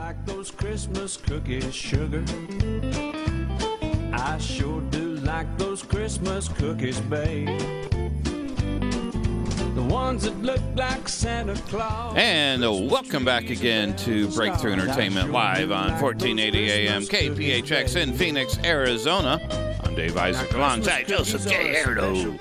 like those Christmas cookies, sugar. I sure do like those Christmas cookies, babe. The ones that look like Santa Claus. And welcome back again to Breakthrough Entertainment Live on 1480 AM KPHX in Phoenix, Arizona. I'm Dave Isaac alongside Joseph J. Erdo.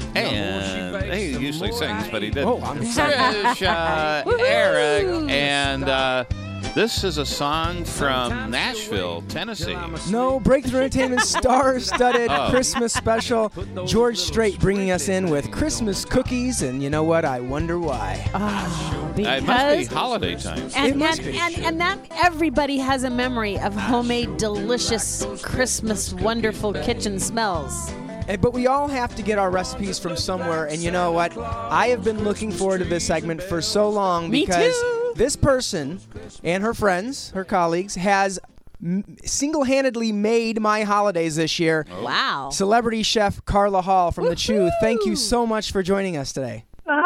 And he usually sings, but he didn't. Oh, I'm Trisha, Eric, and this is a song from Nashville, Tennessee. No, Breakthrough Entertainment star-studded Christmas special. George Strait bringing us in with Christmas cookies, and you know what? I wonder why. It must be holiday time. And that everybody has a memory of homemade, delicious, Christmas, wonderful kitchen smells. But we all have to get our recipes from somewhere, and you know what? I have been looking forward to this segment for so long because this person and her friends, her colleagues, has single-handedly made my holidays this year. Wow. Celebrity chef Carla Hall from The Chew, thank you so much for joining us today.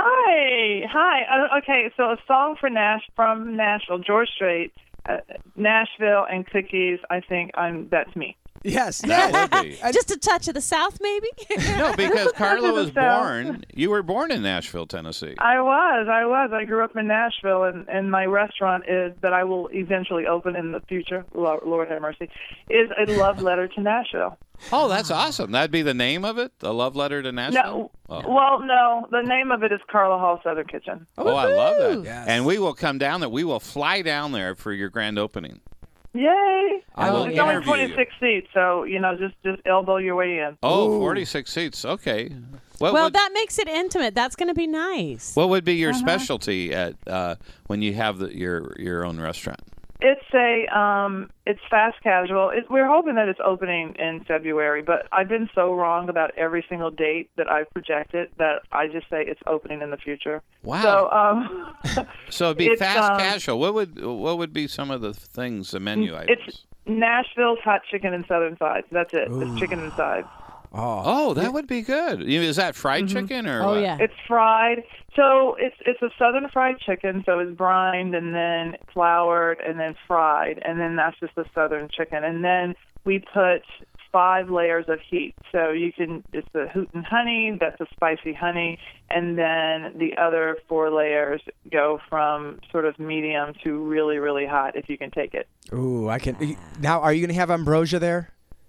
Hi. Okay, so a song from Nashville, George Strait, Nashville and cookies. I think that's me. Yes. That would be. Just a touch of the South, maybe? No, because Carla was born. You were born in Nashville, Tennessee. I was. I grew up in Nashville, and my restaurant that I will eventually open in the future, Lord have mercy, is a love letter to Nashville. Oh, that's awesome. That'd be the name of it? A love letter to Nashville? No. Oh. Well, no. The name of it is Carla Hall Southern Kitchen. Oh, I love that. Yes. And we will come down there. We will fly down there for your grand opening. Yay! It's only 26 seats, so just elbow your way in. Oh, 46 seats. Okay. That makes it intimate. That's going to be nice. What would be your specialty at when you have your own restaurant? It's fast casual. We're hoping that it's opening in February, but I've been so wrong about every single date that I've projected that I just say it's opening in the future. Wow. So it'd be fast casual. What would be some of the things, the menu items? It's Nashville's hot chicken and southern sides. That's it. It's chicken and sides. Oh, that would be good. Is that fried chicken or what? Yeah. It's fried. So it's a southern fried chicken, so it's brined and then floured and then fried, and then that's just the southern chicken. And then we put 5 layers of heat. So it's the hoot and honey, that's a spicy honey, and then the other 4 layers go from sort of medium to really, really hot if you can take it. Ooh, I can. Now, are you going to have ambrosia there?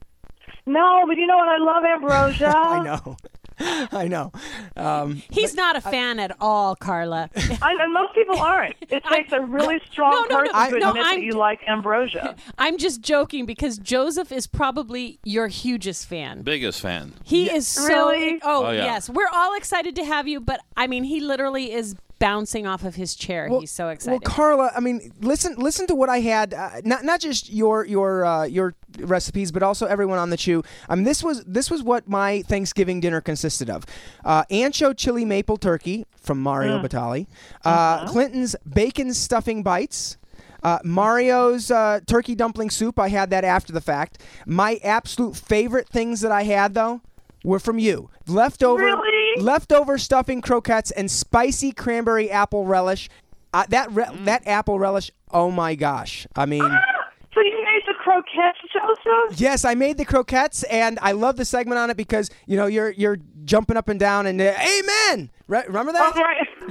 No, but you know what? I love ambrosia. I know. He's not a fan at all, Carla. And most people aren't. It takes a really strong person to admit that you like ambrosia. I'm just joking because Joseph is probably your hugest fan. Biggest fan. He is so... Really? Oh, yeah. Yes. We're all excited to have you, but, I mean, he literally is bouncing off of his chair. He's so excited. Well, Carla, I mean, listen to what I had. Not just your recipes, but also everyone on The Chew. I mean, this was what my Thanksgiving dinner consisted of: ancho chili maple turkey from Mario Batali, Clinton's bacon stuffing bites. Mario's turkey dumpling soup. I had that after the fact. My absolute favorite things that I had, though, were from you. Leftover stuffing croquettes and spicy cranberry apple relish. That apple relish, oh my gosh. I mean... So you made the croquettes, Joseph? Yes, I made the croquettes, and I love the segment on it because, you're jumping up and down and amen! Remember that? Oh,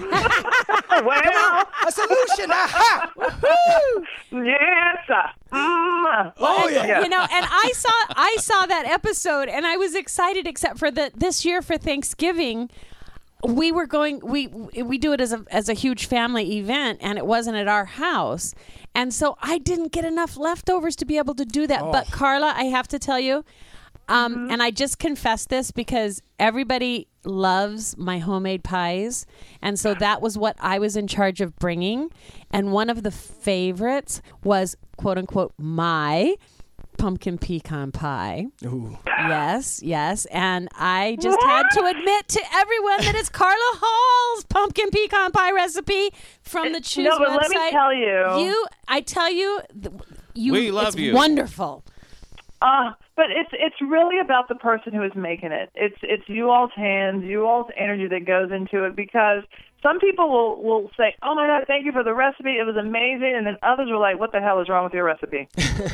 right. Well, a solution! Aha! Woo-hoo! Yes. Oh, yeah. And I saw that episode, and I was excited, except for this year for Thanksgiving, we do it as a huge family event, and it wasn't at our house. And so I didn't get enough leftovers to be able to do that. Oh. But Carla, I have to tell you, and I just confessed this because everybody loves my homemade pies. And so that was what I was in charge of bringing. And one of the favorites was, quote unquote, my pumpkin pecan pie. Ooh. Yes. And I just had to admit to everyone that it's Carla Hall's pumpkin pecan pie recipe from the Chew's website. No, but let me tell you. I tell you, we love it's you. Wonderful. But it's really about the person who is making it. It's you all's hands, you all's energy that goes into it, because some people will say, "Oh my God, thank you for the recipe. It was amazing," and then others were like, "What the hell is wrong with your recipe?"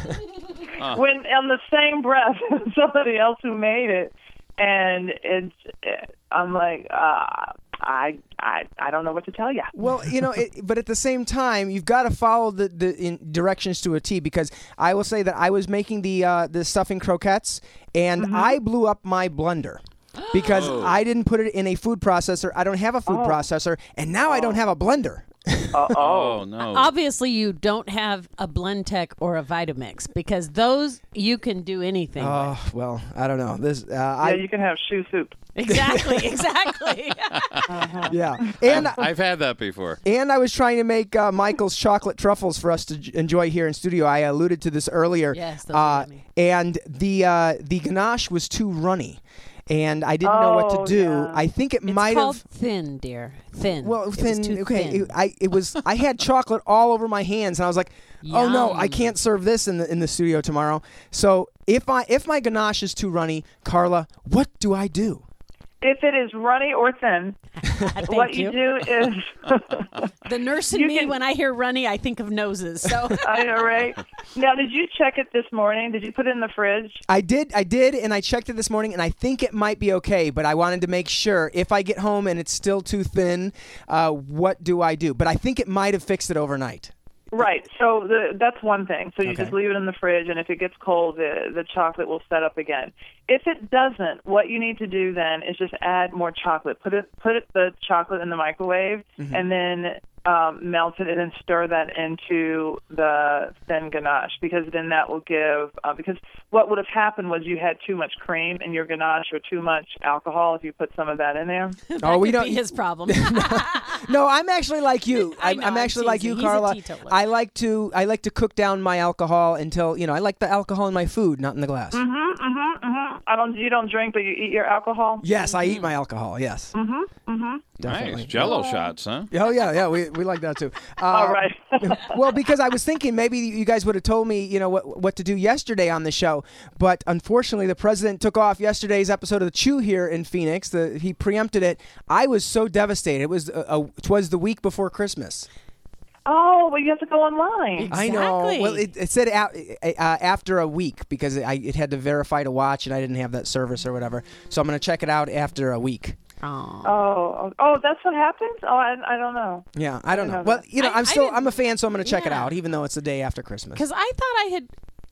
When on the same breath, somebody else who made it, and I'm like, I don't know what to tell you. Well, but at the same time, you've got to follow the directions to a T, because I will say that I was making the stuffing croquettes, and I blew up my blender. Because I didn't put it in a food processor. I don't have a food processor, and now I don't have a blender. Oh, no. Obviously, you don't have a Blendtec or a Vitamix, because those you can do anything with. Oh, well, I don't know. You can have shoe soup. Exactly. Yeah. And I've had that before. And I was trying to make Michael's chocolate truffles for us to enjoy here in studio. I alluded to this earlier. Yes, those are yummy. And the ganache was too runny. And I didn't know what to do. Yeah. I think it It's might called have thin, dear. Thin. Well, It was thin. too Okay, thin. I had chocolate all over my hands, and I was like, "Oh no, I Yum. can't serve this in the studio tomorrow." So if my ganache is too runny, Carla, what do I do? If it is runny or thin, what you do is The nurse in me, when I hear runny, I think of noses. So I know, right? Now, did you check it this morning? Did you put it in the fridge? I did, and I checked it this morning, and I think it might be okay, but I wanted to make sure if I get home and it's still too thin, what do I do? But I think it might have fixed it overnight. Right. So that's one thing. So you Okay. just leave it in the fridge, and if it gets cold, the chocolate will set up again. If it doesn't, what you need to do then is just add more chocolate. Put the chocolate in the microwave, and then melt it, and then stir that into the thin ganache, because then that will give. Because what would have happened was you had too much cream in your ganache or too much alcohol if you put some of that in there. that we could don't. be his problem. No, I'm actually like you. I I'm know, I'm actually like you, teasing. He's a Carla. teetotaler. I like to cook down my alcohol until I like the alcohol in my food, not in the glass. You don't drink, but you eat your alcohol. Yes, I eat my alcohol. Yes. Definitely. Nice. Jello shots, huh? Oh yeah, we like that too. All right. Well, because I was thinking maybe you guys would have told me, what to do yesterday on the show, but unfortunately the president took off yesterday's episode of The Chew here in Phoenix. He preempted it. I was so devastated. It was the week before Christmas. Oh, well, you have to go online. I know. Exactly. Well, it said after a week, because it had to verify to watch, and I didn't have that service or whatever. So I'm going to check it out after a week. Aw. Oh, that's what happens? Oh, I don't know. Yeah, I don't know. know Well, that. I'm a fan, so I'm going to check it Yeah. out, even though it's the day after Christmas. Because I thought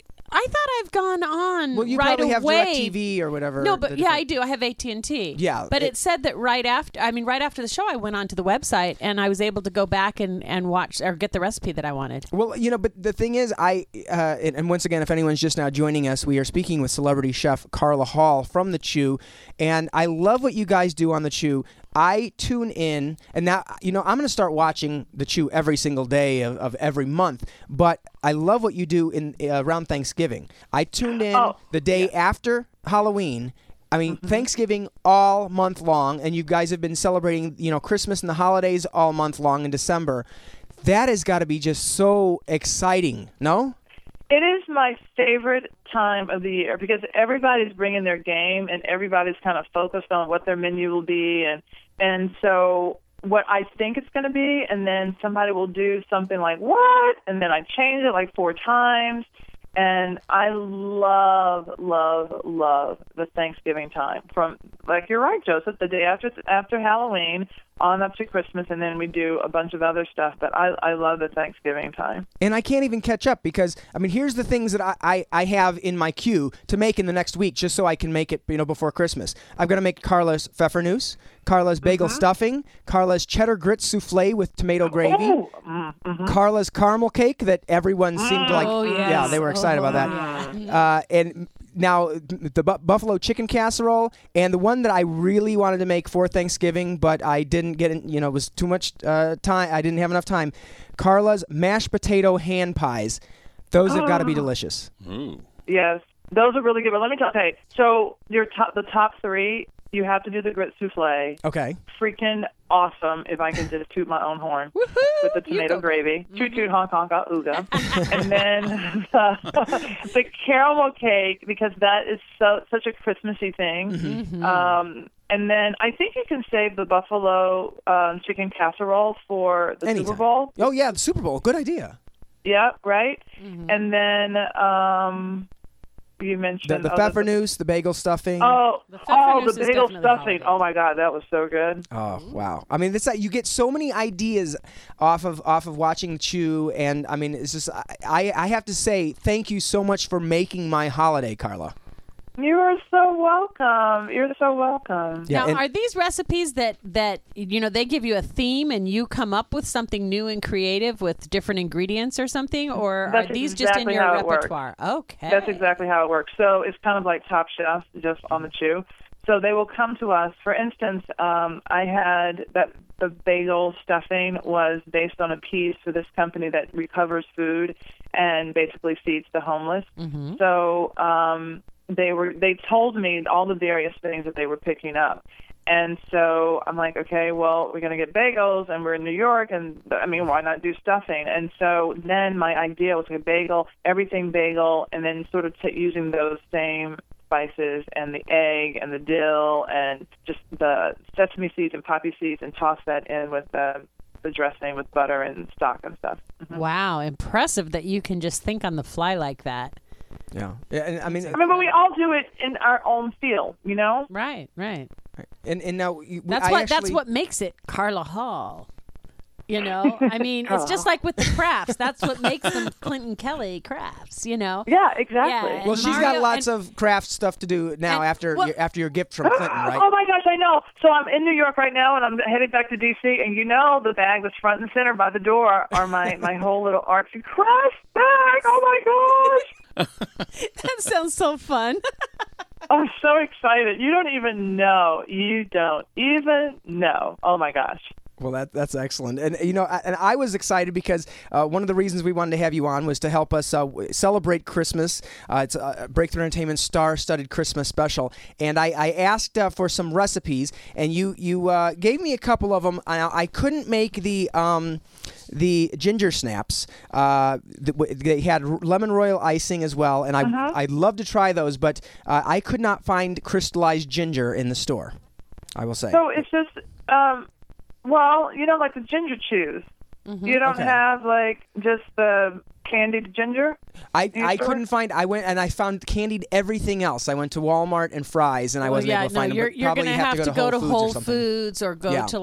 I've gone on Well, you right probably have away. DirecTV or whatever. No, but the yeah, I different- do. I have AT&T. Yeah, But it said that right after the show, I went onto the website and I was able to go back and watch or get the recipe that I wanted. Well, but the thing is, and once again, if anyone's just now joining us, we are speaking with celebrity chef Carla Hall from The Chew, and I love what you guys do on The Chew. I tune in, and now, I'm going to start watching The Chew every single day of every month, but I love what you do in around Thanksgiving. I tuned in the day after Halloween. I mean, Thanksgiving all month long, and you guys have been celebrating, Christmas and the holidays all month long in December. That has got to be just so exciting, no? It is my favorite time of the year because everybody's bringing their game and everybody's kind of focused on what their menu will be. And so what I think it's going to be, and then somebody will do something like, what? And then I change it like 4 times. And I love, love, love the Thanksgiving time. From, like you're right, Joseph, the day after Halloween on up to Christmas, and then we do a bunch of other stuff. But I love the Thanksgiving time. And I can't even catch up because, here's the things that I have in my queue to make in the next week just so I can make it, before Christmas. I've got to make Carla's Pfeffernuss, Carla's bagel stuffing, Carla's cheddar grits souffle with tomato gravy, Carla's caramel cake that everyone seemed to like. Oh, yes. Yeah, they were excited about that. And now the buffalo chicken casserole, and the one that I really wanted to make for Thanksgiving, but I didn't get it, it was too much time. I didn't have enough time. Carla's mashed potato hand pies. Those have got to be delicious. Ooh. Yes, those are really good. But let me tell you, so the top 3, you have to do the grit souffle. Okay. Freaking awesome if I can just toot my own horn with the tomato gravy. Toot toot honk honk ooga. And then the caramel cake, because that is such a Christmassy thing. And then I think you can save the buffalo chicken casserole for the Anytime. Super Bowl. Oh yeah, the Super Bowl. Good idea. Yeah, right. And then you mentioned The pfeffernusse, the bagel stuffing. the pfeffernusse is bagel definitely stuffing. holiday. Oh my God, that was so good. Oh wow! I mean, you get so many ideas off of watching Chew, and I mean, it's just I have to say thank you so much for making my holiday, Carla. You are so welcome. You're so welcome. Yeah, Now, and- are these recipes that they give you a theme and you come up with something new and creative with different ingredients or something, or That's are these just in exactly your how it works. repertoire? Okay, That's exactly how it works. So it's kind of like Top Chef, just on the Chew. So they will come to us. For instance, I had the bagel stuffing was based on a piece for this company that recovers food and basically feeds the homeless. So they told me all the various things that they were picking up. And so I'm like, okay, well, we're going to get bagels, and we're in New York, and I mean, why not do stuffing? And so then my idea was a bagel, everything bagel, and then sort of using those same spices and the egg and the dill and just the sesame seeds and poppy seeds, and toss that in with the dressing with butter and stock and stuff. Wow, impressive that you can just think on the fly like that. Yeah, and I mean, Remember, we all do it in our own field, you know? Right. and now That's what makes it Carla Hall. You know, I mean, it's just like with the crafts. That's what makes them Clinton Kelly crafts. You know. Yeah, exactly. Yeah, Well, and she's got Mario lots and- of craft stuff to do now after your gift from Clinton, right? Oh my gosh, I know. So I'm in New York right now, and I'm heading back to DC, and you know the bag that's front and center by the door are my whole little arts and crafts bag. Oh my gosh. That sounds so fun. I'm so excited. You don't even know. You don't even know. Oh my gosh. Well, that's excellent, and and I was excited because one of the reasons we wanted to have you on was to help us celebrate Christmas. It's a Breakthrough Entertainment star-studded Christmas special, and I asked for some recipes, and you gave me a couple of them. I couldn't make the ginger snaps. They had lemon royal icing as well, and I'd love to try those, but I could not find crystallized ginger in the store, I will say. So it's just, well, like the ginger chews. You don't have just the candied ginger? I couldn't find. I went and I found candied everything else. I went to Walmart and Fry's, and I wasn't able to find them. You're going to have to go to Whole Foods or go to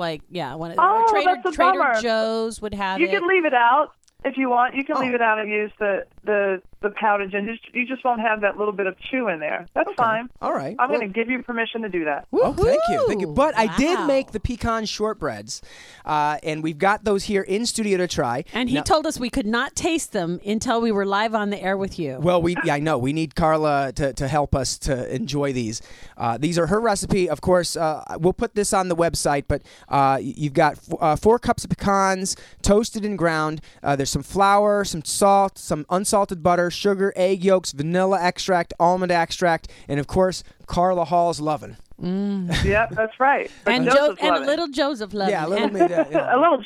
Trader Joe's would have You it. can leave it out if you want. You can leave it out and use the powdered ginger. You just won't have that little bit of chew in there. That's fine. All right. I'm going to give you permission to do that. Oh, thank you. But I did Wow. make the pecan shortbreads, and we've got those here in studio to try. And he told us we could not taste them until we were live on the air with you. Well, I know. We need Carla to help us to enjoy these. These are her recipe. Of course, we'll put this on the website, but you've got 4 cups of pecans, toasted and ground. There's some flour, some salt, some unsalted butter, sugar, egg yolks, vanilla extract, almond extract, and, of course, Carla Hall's lovin'. Yep, that's right. But and Joseph's a loving. little Joseph loved Yeah, a it. little bit. A little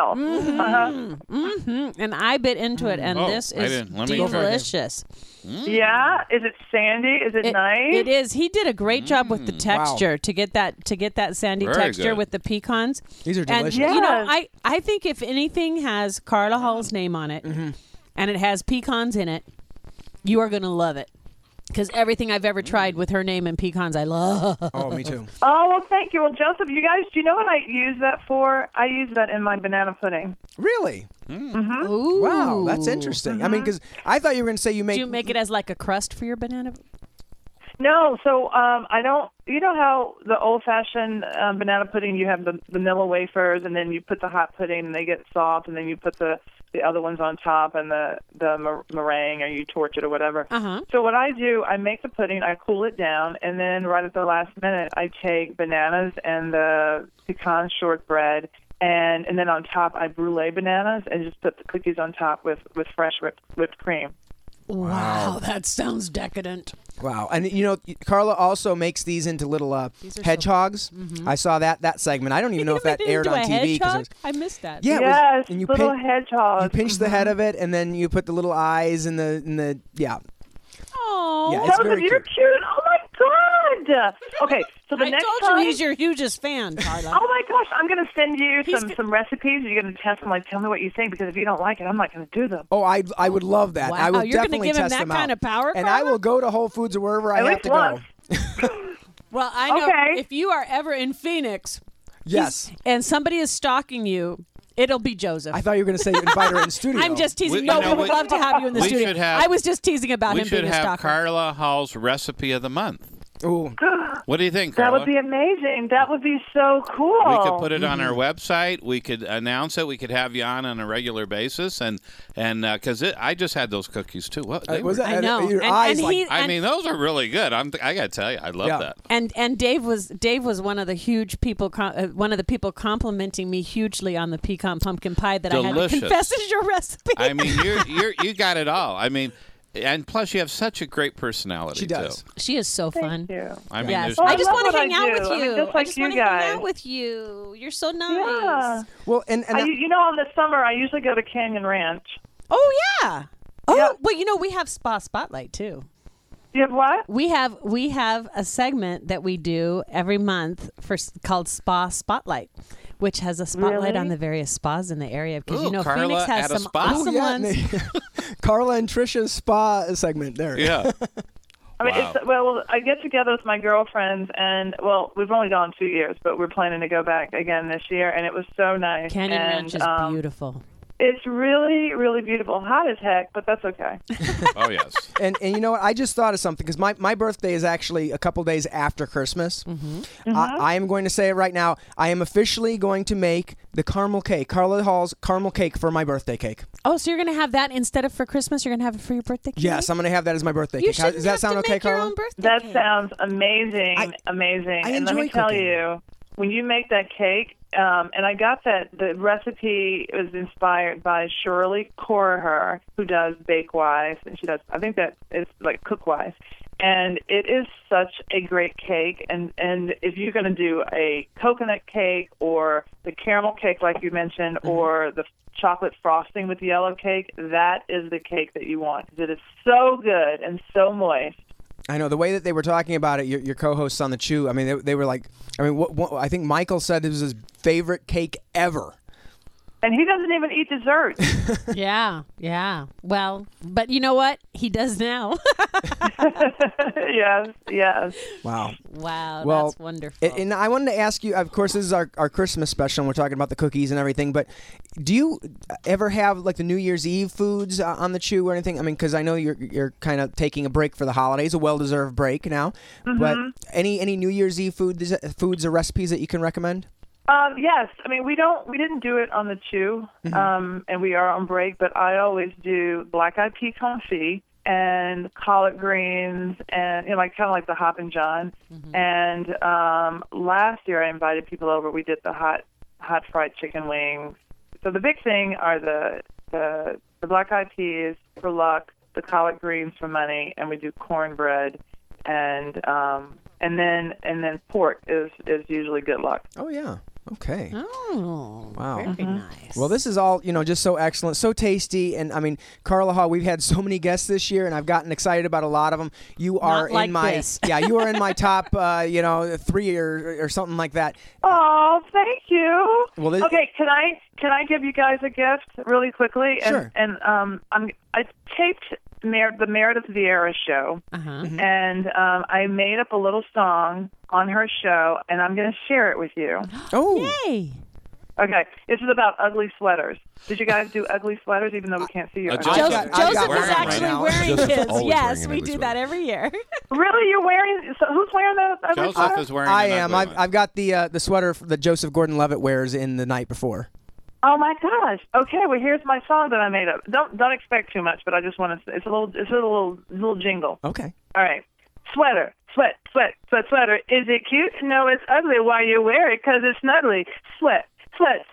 jail. And I bit into it, and this I is didn't. Let me go for it. delicious. Yeah. Is it sandy? Is it nice? It is. He did a great job with the texture to get that sandy Very texture good. with the pecans. These are And delicious. I think if anything has Carla Hall's name on it, and it has pecans in it, you are going to love it. Because everything I've ever tried with her name and pecans, I love. Oh, me too. Oh, well, thank you. Well, Joseph, you guys, do you know what I use that for? I use that in my banana pudding. Really? Ooh. Wow, that's interesting. I mean, because I thought you were going to say you make. Do you make it as like a crust for your banana? No, so I don't. You know how the old-fashioned banana pudding, you have the vanilla wafers, and then you put the hot pudding, and they get soft, and then you put the other ones on top, and the meringue, or you torch it or whatever. So what I do, I make the pudding, I cool it down, and then right at the last minute, I take bananas and the pecan shortbread, and then on top, I brulee bananas and just put the cookies on top with fresh whipped cream. Wow, that sounds decadent. Wow. And, Carla also makes these into little hedgehogs. I saw that segment. I don't even know if that aired on TV. I missed that. Yeah, Yes, and you little hedgehogs. You pinch the head of it, and then you put the little eyes in the yeah. Oh, Yeah, it's Joseph, very you're cute. cute. Oh my God. Okay, so the I next told time. you he's your hugest fan, Carla. Oh my gosh, I'm going to send you He's some recipes. You're going to test them. Like, tell me what you think, because if you don't like it, I'm not going to do them. Oh, I would love that. Wow, I will you're gonna definitely give him test that them kind out. of power, And I Carla? will go to Whole Foods or wherever I At have least to go. once. Well, I know Okay. if you are ever in Phoenix, Yes. and somebody is stalking you, it'll be Joseph. I thought you were going to say invite her in studio. I'm just teasing. We- No, you know, we would we- love to have you in the we studio. should have- I was just teasing about We him should being a have stalker. Carla Hall's recipe of the month. Ooh. What do you think, That Carla? would be amazing. That would be so cool. We could put it on our website. We could announce it. We could have you on a regular basis, and because I just had those cookies too. What they Was were- that, I know. Your And- eyes and like, he- I mean, those are really good. I got to tell you, I love Yeah. that. And Dave was one of the huge people, one of the people complimenting me hugely on the pecan pumpkin pie that I had Delicious. to confess is your recipe. I mean, you got it all. I mean, and plus you have such a great personality. she does. Too. She is so fun. Thank you. I mean, Yes, there's Well, I I just love want to what hang I out do. with I mean, you. just I like just you want to hang guys. out with you. You're so nice. Yeah. Well, and You know, in the summer, I usually go to Canyon Ranch. Oh yeah. Oh Yeah. well, we have Spa Spotlight too. You have what? We have a segment that we do every month called Spa Spotlight, which has a spotlight Really? on the various spas in the area because Ooh, Carla Phoenix has at a some spa? awesome yeah, ones. Carla and Trisha's spa segment there. Yeah. I mean, Wow. I get together with my girlfriends, and we've only gone 2 years, but we're planning to go back again this year, and it was so nice. Canyon and, Ranch is beautiful. It's really, really beautiful. Hot as heck, but that's okay. Oh yes. And you know what? I just thought of something because my birthday is actually a couple days after Christmas. I am going to say it right now. I am officially going to make the caramel cake, Carla Hall's caramel cake for my birthday cake. Oh, so you're going to have that instead of for Christmas? You're going to have it for your birthday cake? Yes, I'm going to have that as my birthday You cake. shouldn't Does that have sound to okay, make your Carla? own birthday That cake. sounds amazing, amazing. I And let me enjoy tell cooking. you, when you make that cake, and I got the recipe was inspired by Shirley Corher, who does Bakewise, and she does, I think that it's like Cookwise. And it is such a great cake. And if you're going to do a coconut cake or the caramel cake, like you mentioned, or the chocolate frosting with yellow cake, that is the cake that you want. It is so good and so moist. I know the way that they were talking about it. Your co-hosts on the Chew. I mean, they were like. I mean, what I think Michael said it was his favorite cake ever. And he doesn't even eat dessert. Yeah. Well, but you know what? He does now. Yes. Wow. Wow, Well, that's wonderful. And I wanted to ask you, of course, this is our Christmas special, and we're talking about the cookies and everything, but do you ever have, like, the New Year's Eve foods on the Chew or anything? I mean, because I know you're kind of taking a break for the holidays, a well-deserved break now, but any New Year's Eve foods or recipes that you can recommend? Yes. I mean, we didn't do it on the Chew, and we are on break, but I always do black-eyed pea confit and collard greens and, like kind of like the Hoppin' John. And last year I invited people over. We did the hot fried chicken wings. So the big thing are the black-eyed peas for luck, the collard greens for money, and we do cornbread, and then pork is usually good luck. Oh, yeah. Okay. Oh, Wow. very nice. Well, this is all, just so excellent, so tasty. And I mean, Carla Hall, we've had so many guests this year, and I've gotten excited about a lot of them. You are Not like in my, this. you are in my top, 3 or something like that. Oh, thank you. Well, Okay, can I give you guys a gift really quickly? Sure. And I taped the Meredith Vieira show, and I made up a little song on her show, and I'm going to share it with you. Oh, Yay. Okay, this is about ugly sweaters. Did you guys do ugly sweaters, even though we can't see you? Joseph- Joseph, I've got Joseph one is right actually now. wearing Joseph's his. always Yes, wearing an we ugly do that sweater. every year. Really, you're wearing? So who's wearing that ugly Joseph sweater? is wearing. I an am. ugly one. I've got the sweater that Joseph Gordon-Levitt wears in The Night Before. Oh my gosh! Okay, well here's my song that I made up. Don't expect too much, but I just want to. It's a little jingle. Okay. All right. Sweater, sweater. Is it cute? No, it's ugly. Why you wear it? 'Cause it's snuggly.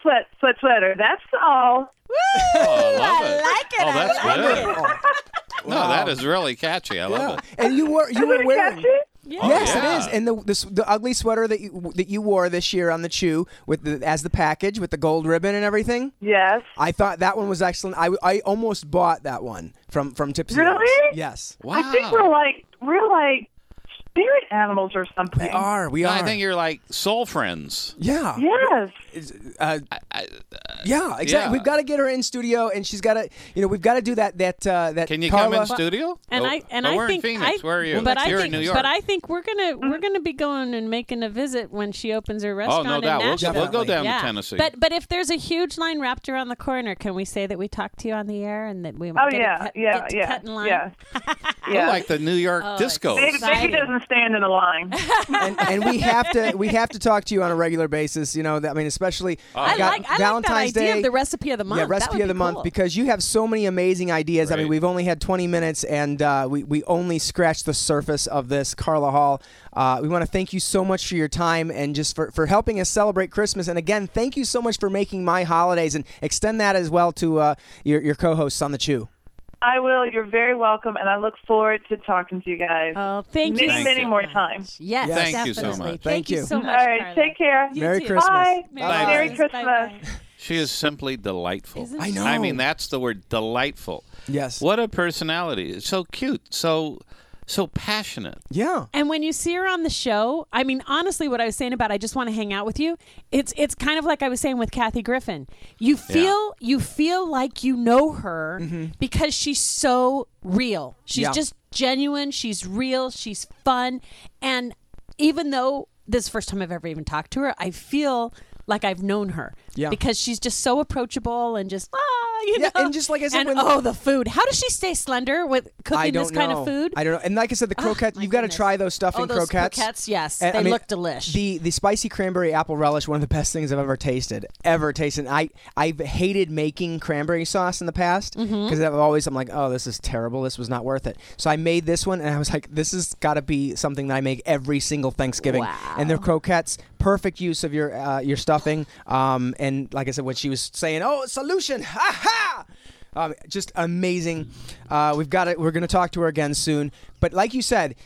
Sweater. That's all. Oh, I love it. I like it. Oh, that's I like good. it. No, that is really catchy. I love it. And you were Isn't it wearing. catchy? Yeah. Yes, yeah. it is. And the ugly sweater that you wore this year on the Chew as the package with the gold ribbon and everything. Yes. I thought that one was excellent. I almost bought that one from Tipsy. Really? Oaks. Yes. Wow. I think we're like spirit animals or something. We are. I think you're like soul friends. Yeah. Yes. Yeah, exactly. Yeah. We've got to get her in studio, and she's got to, we've got to do that. Can you Carla, come in studio? And I we're think in Phoenix. Where are you? But You're I think, in New York. But I think we're gonna be going and making a visit when she opens her restaurant. no doubt. In Nashville. We'll go down yeah. to Tennessee. But if there's a huge line wrapped around the corner, can we say that we talked to you on the air and that we Oh get to cut in line? Yeah. We're like the New York Oh, disco. Baby doesn't stand in a line. and we have to talk to you on a regular basis. Especially I got like Valentine's that idea Day. of the recipe of the month. Yeah, That recipe would of the be month cool. because you have so many amazing ideas. I mean, Right. we've only had 20 minutes and we only scratched the surface of this. Carla Hall, we want to thank you so much for your time and just for helping us celebrate Christmas. And again, thank you so much for making my holidays and extend that as well to your co-hosts on the Chew. I will. You're very welcome, and I look forward to talking to you guys Oh, thank you. many more times. Yes, Thank you so definitely. much. Thank you. so All much. right. Carla. Take care. You Merry too. Christmas. Bye. Bye. Merry Bye. Christmas. Bye. She is simply delightful. Isn't I know. I mean, that's the word, delightful. Yes. What a personality. So cute. So passionate. Yeah. And when you see her on the show, I mean, honestly, what I was saying about I just want to hang out with you, it's kind of like I was saying with Kathy Griffin. You feel like you know her because she's so real. She's Yeah. just genuine. She's real. She's fun. And even though this is the first time I've ever even talked to her, I feel like I've known her. Yeah. Because she's just so approachable and just, Yeah, know. and just like I said, and when- the food. How does she stay slender with I cooking don't this kind know. of food? I don't know. And like I said, the croquettes, my you've got to goodness. try those stuffing those croquettes. yes. And, They I mean, look delish. The spicy cranberry apple relish, one of the best things I've ever tasted. I've hated making cranberry sauce in the past because I'm like, oh, this is terrible. This was not worth it. So I made this one, and I was like, this has got to be something that I make every single Thanksgiving. Wow. And the croquettes, perfect use of your stuffing. And like I said, when she was saying, "Oh, solution, ha ha." Just amazing. We're going to talk to her again soon. But like you said,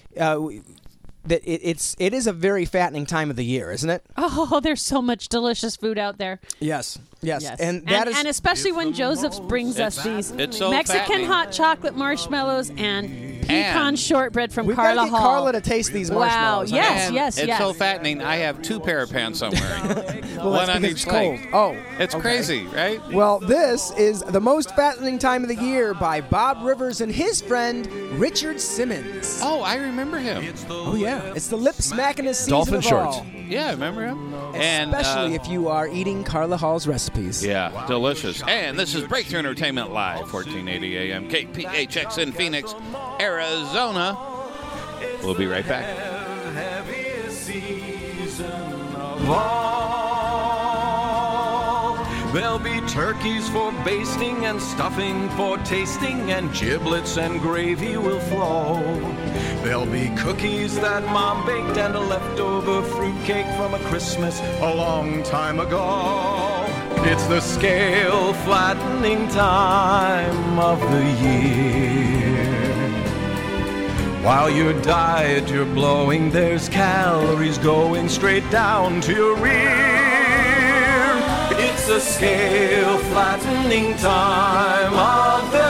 that it is a very fattening time of the year, isn't it? Oh, there's so much delicious food out there. Yes. And and especially when Joseph brings us these it's so Mexican fattening. hot chocolate marshmallows and pecan shortbread from we've got Carla to get Hall. Carla to taste these Wow, marshmallows. yes. And yes, It's yes. so fattening. I have 2 pair of pants I'm wearing. Well, One that's on because each it's cold. leg. Oh, It's okay. crazy, right? Well, this is The Most Fattening Time of the Year by Bob Rivers and his friend Richard Simmons. Oh, I remember him. Oh yeah, it's the lip smacking season Dolphin of shorts. all. Yeah, I remember him. Especially if you are eating Carla Hall's recipes. Yeah, delicious. And this is Breakthrough Entertainment Live, 1480 AM, KPHX in Phoenix, Arizona. We'll be right back. Heaviest season of all. There'll be turkeys for basting and stuffing for tasting, and giblets and gravy will flow. There'll be cookies that Mom baked and a leftover fruitcake from a Christmas a long time ago. It's the scale flattening time of the year. While your diet you're blowing, there's calories going straight down to your rear. It's a scale flattening time of the